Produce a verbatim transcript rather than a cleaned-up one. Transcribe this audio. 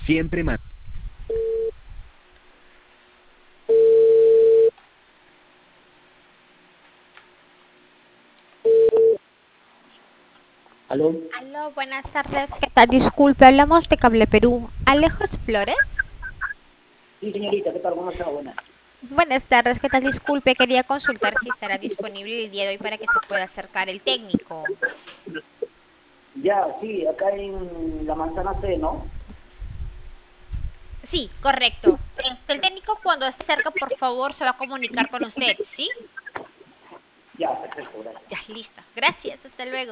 Siempre más. ¿Aló? Aló, buenas tardes. ¿Qué tal? Disculpe, hablamos de Cable Perú. ¿Alejos Flores? Sí, señorita, ¿qué tal? ¿Cómo está? Buenas. Buenas tardes. ¿Qué tal? Disculpe, quería consultar si estará disponible el día de hoy para que se pueda acercar el técnico. Ya, sí, acá en la manzana C, ¿no? Sí, correcto. Este, el técnico cuando se acerca, por favor, se va a comunicar con usted, ¿sí? Ya, perfecto, gracias. Ya, listo. Gracias, hasta luego.